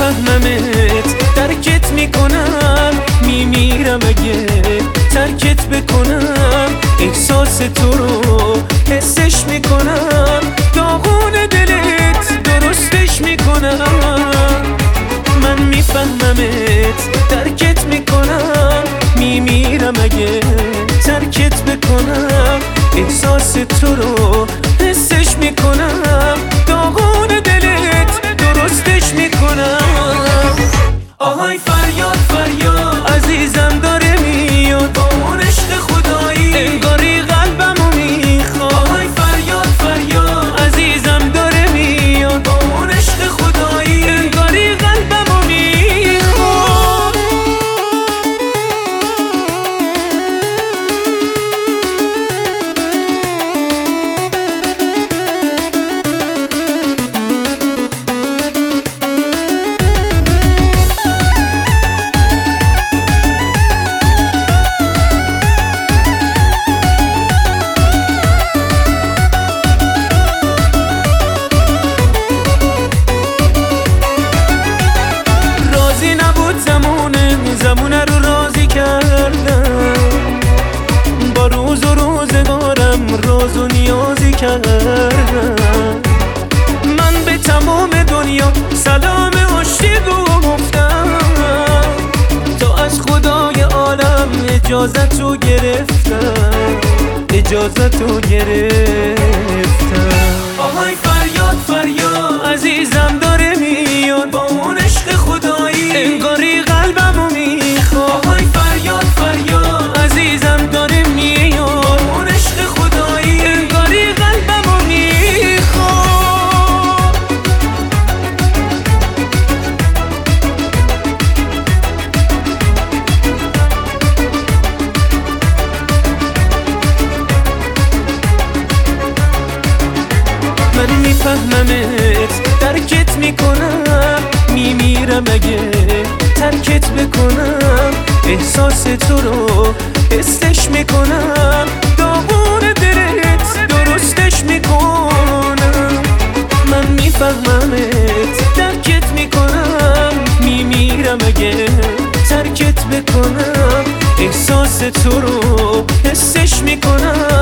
میفهممت، درکت میکنم، میمیرم اگه ترکت بکنم. احساس تو رو حسش میکنم، داغون دلت درستش میکنم. من میفهممت، درکت میکنم، میمیرم اگه ترکت بکنم. احساس تو رو حسش میکنم، داغون دلت درستش میکنم. آهای فریاد فریاد عزیزم داره میاد، با اون عشق خدایی انگاری قلبمو میخواد. آهای فریاد فریاد عزیزم داره میاد، با اون عشق خدایی انگاری قلبمو میخواد. زمونه رو راضی کردم، با روز و روزگارم راز و نیازی کردم. من به تمام دنیا سلام آشتی گفتم، تا از خدای عالم اجازتو گرفتم، اجازتو گرفتم. آهای فریاد فریاد عزیزم داره میاد، با اون عشق خدایی انگاری قلبمو میخواد. آهای فریاد فریاد عزیزم داره میاد، با اون عشق خدایی انگاری قلبمو میخواد. من میفهممت، درکت میکنم، میمیرم اگه ترکت بکنم. احساس تو رو حسش میکنم، داغون دلت درستش میکنم. من میفهممت، درکت میکنم، میمیرم اگه ترکت بکنم. احساس تو رو حسش میکنم،